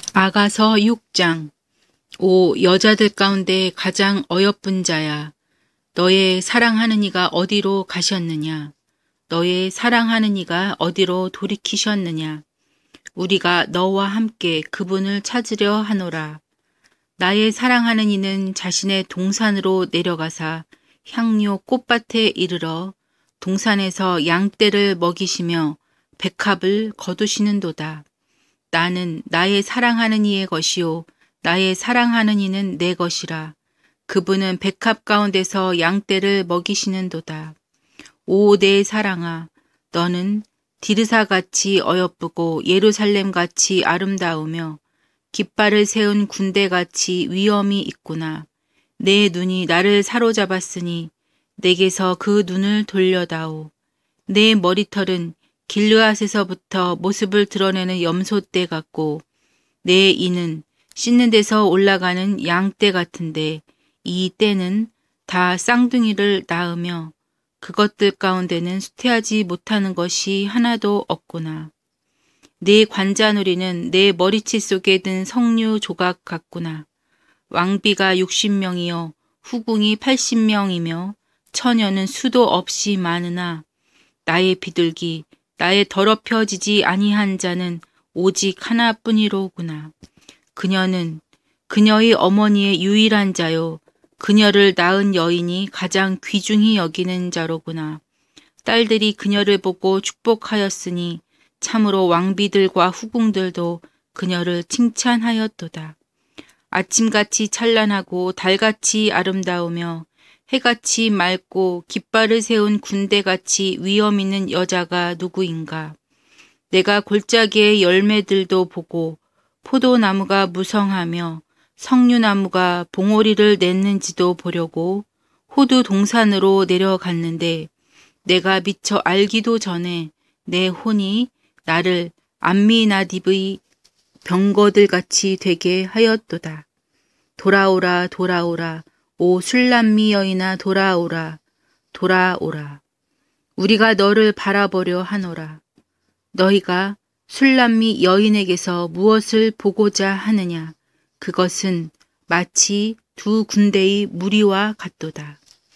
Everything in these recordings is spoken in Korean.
아가서 6장. 오 여자들 가운데 가장 어여쁜 자야. 너의 사랑하는 이가 어디로 가셨느냐? 너의 사랑하는 이가 어디로 돌이키셨느냐? 우리가 너와 함께 그분을 찾으려 하노라. 나의 사랑하는 이는 자신의 동산으로 내려가사 향료 꽃밭에 이르러 동산에서 양떼를 먹이시며 백합을 거두시는도다. 나는 나의 사랑하는 이의 것이요 나의 사랑하는 이는 내 것이라. 그분은 백합 가운데서 양떼를 먹이시는도다. 오 내 사랑아, 너는 디르사같이 어여쁘고 예루살렘같이 아름다우며 깃발을 세운 군대같이 위엄이 있구나. 내 눈이 나를 사로잡았으니 내게서 그 눈을 돌려다오. 내 머리털은 길르앗에서부터 모습을 드러내는 염소떼 같고 내 이는 씻는 데서 올라가는 양떼 같은데 이 떼는 다 쌍둥이를 낳으며 그것들 가운데는 수태하지 못하는 것이 하나도 없구나. 내 관자놀이는 내 머리치 속에 든 석류 조각 같구나. 왕비가 60명이요 후궁이 80명이며 처녀는 수도 없이 많으나 나의 비둘기 나의 더럽혀지지 아니한 자는 오직 하나뿐이로구나. 그녀는 그녀의 어머니의 유일한 자요 그녀를 낳은 여인이 가장 귀중히 여기는 자로구나. 딸들이 그녀를 보고 축복하였으니 참으로 왕비들과 후궁들도 그녀를 칭찬하였도다. 아침같이 찬란하고 달같이 아름다우며 해같이 맑고 깃발을 세운 군대같이 위엄 있는 여자가 누구인가. 내가 골짜기의 열매들도 보고 포도나무가 무성하며 석류나무가 봉오리를 냈는지도 보려고 호두 동산으로 내려갔는데 내가 미처 알기도 전에 내 혼이 나를 암미나딥의 병거들같이 되게 하였도다. 돌아오라 돌아오라 오 술람미 여인아 돌아오라 돌아오라. 우리가 너를 바라보려 하노라. 너희가 술람미 여인에게서 무엇을 보고자 하느냐? 그것은 마치 두 군대의 무리와 같도다.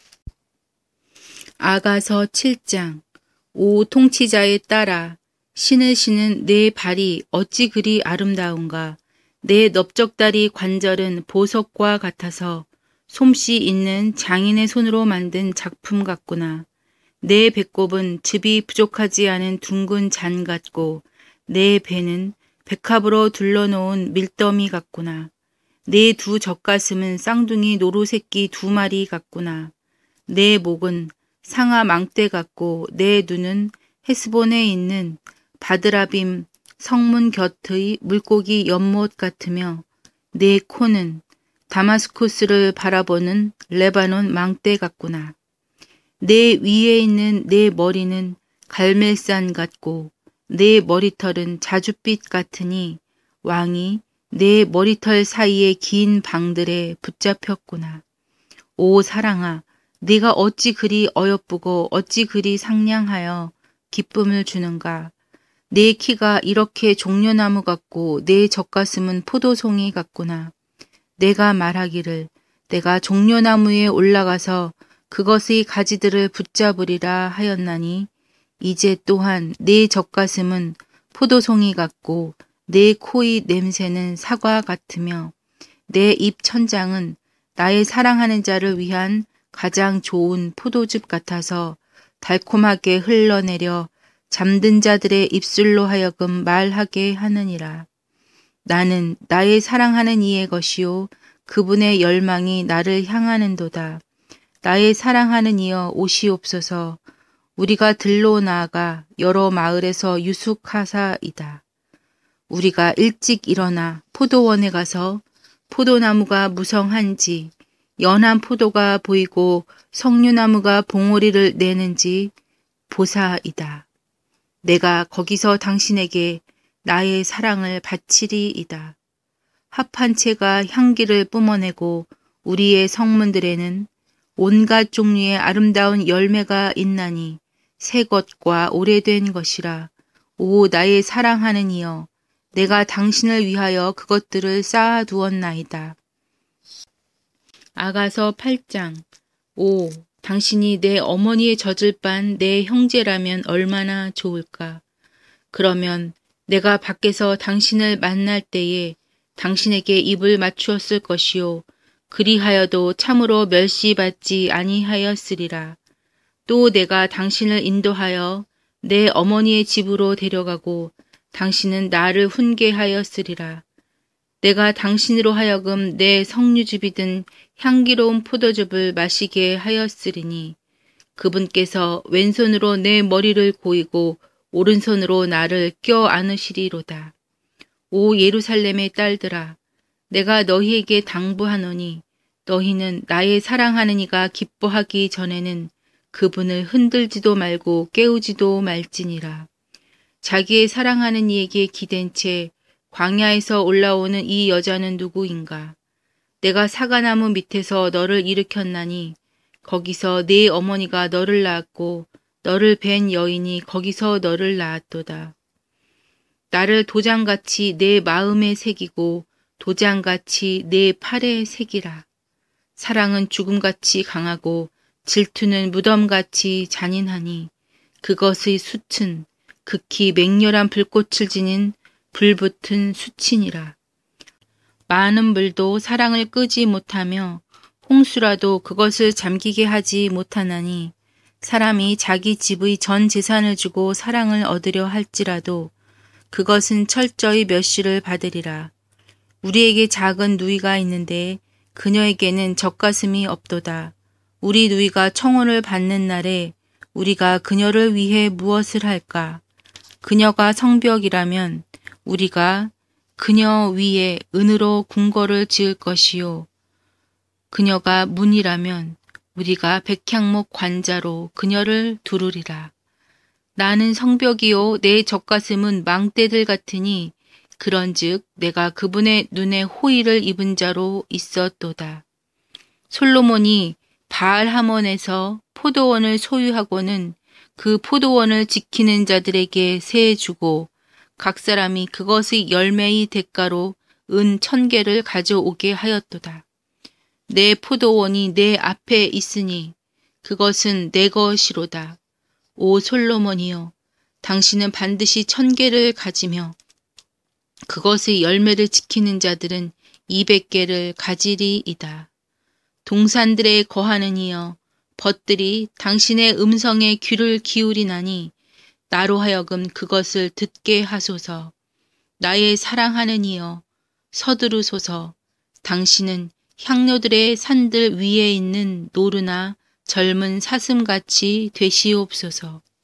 아가서 7장. 오 통치자의 딸아, 신을 신은 내 발이 어찌 그리 아름다운가. 내 넓적다리 관절은 보석과 같아서 솜씨 있는 장인의 손으로 만든 작품 같구나. 내 배꼽은 즙이 부족하지 않은 둥근 잔 같고 내 배는 백합으로 둘러놓은 밀더미 같구나. 내 두 젖가슴은 쌍둥이 노루새끼 2마리 같구나. 내 목은 상아 망대 같고 내 눈은 헤스본에 있는 바드라빔 성문 곁의 물고기 연못 같으며 내 코는 다마스쿠스를 바라보는 레바논 망대 같구나. 내 위에 있는 내 머리는 갈멜산 같고 내 머리털은 자줏빛 같으니 왕이 내 머리털 사이의 긴 방들에 붙잡혔구나. 오 사랑아, 네가 어찌 그리 어여쁘고 어찌 그리 상냥하여 기쁨을 주는가. 내 키가 이렇게 종려나무 같고 내 젖가슴은 포도송이 같구나. 내가 말하기를 내가 종려나무에 올라가서 그것의 가지들을 붙잡으리라 하였나니 이제 또한 내 젖가슴은 포도송이 같고 내 코의 냄새는 사과 같으며 내 입 천장은 나의 사랑하는 자를 위한 가장 좋은 포도즙 같아서 달콤하게 흘러내려 잠든 자들의 입술로 하여금 말하게 하느니라. 나는 나의 사랑하는 이의 것이요 그분의 열망이 나를 향하는도다. 나의 사랑하는 이여 오시옵소서. 우리가 들로 나아가 여러 마을에서 유숙하사이다. 우리가 일찍 일어나 포도원에 가서 포도나무가 무성한지 연한 포도가 보이고 석류나무가 봉오리를 내는지 보사이다. 내가 거기서 당신에게 나의 사랑을 바치리이다. 합한 채가 향기를 뿜어내고 우리의 성문들에는 온갖 종류의 아름다운 열매가 있나니 새 것과 오래된 것이라. 오 나의 사랑하는 이여, 내가 당신을 위하여 그것들을 쌓아두었나이다. 아가서 8장. 오, 당신이 내 어머니의 젖을 빤 내 형제라면 얼마나 좋을까. 그러면 내가 밖에서 당신을 만날 때에 당신에게 입을 맞추었을 것이요. 그리하여도 참으로 멸시받지 아니하였으리라. 또 내가 당신을 인도하여 내 어머니의 집으로 데려가고 당신은 나를 훈계하였으리라. 내가 당신으로 하여금 내 석류즙이든 향기로운 포도즙을 마시게 하였으리니 그분께서 왼손으로 내 머리를 고이고 오른손으로 나를 껴안으시리로다. 오 예루살렘의 딸들아, 내가 너희에게 당부하노니 너희는 나의 사랑하는 이가 기뻐하기 전에는 그분을 흔들지도 말고 깨우지도 말지니라. 자기의 사랑하는 이에게 기댄 채 광야에서 올라오는 이 여자는 누구인가? 내가 사과나무 밑에서 너를 일으켰나니 거기서 네 어머니가 너를 낳았고 너를 뵌 여인이 거기서 너를 낳았도다. 나를 도장같이 내 마음에 새기고 도장같이 내 팔에 새기라. 사랑은 죽음같이 강하고 질투는 무덤같이 잔인하니 그것의 숯은 극히 맹렬한 불꽃을 지닌 불붙은 수치니라. 많은 물도 사랑을 끄지 못하며 홍수라도 그것을 잠기게 하지 못하나니 사람이 자기 집의 전 재산을 주고 사랑을 얻으려 할지라도 그것은 철저히 멸시를 받으리라. 우리에게 작은 누이가 있는데 그녀에게는 젖가슴이 없도다. 우리 누이가 청혼을 받는 날에 우리가 그녀를 위해 무엇을 할까? 그녀가 성벽이라면 우리가 그녀 위에 은으로 궁궐을 지을 것이요. 그녀가 문이라면 우리가 백향목 관자로 그녀를 두르리라. 나는 성벽이요 내 젖가슴은 망대들 같으니 그런즉 내가 그분의 눈에 호의를 입은 자로 있었도다. 솔로몬이 바알하몬에서 포도원을 소유하고는 그 포도원을 지키는 자들에게 세 주고 각 사람이 그것의 열매의 대가로 은 1000개를 가져오게 하였도다. 내 포도원이 내 앞에 있으니 그것은 내 것이로다. 오 솔로몬이여, 당신은 반드시 1000개를 가지며 그것의 열매를 지키는 자들은 200개를 가지리이다. 동산들에 거하는 이여, 벗들이 당신의 음성에 귀를 기울이나니 나로 하여금 그것을 듣게 하소서. 나의 사랑하는 이여, 서두르소서. 당신은 향료들의 산들 위에 있는 노루나 젊은 사슴같이 되시옵소서.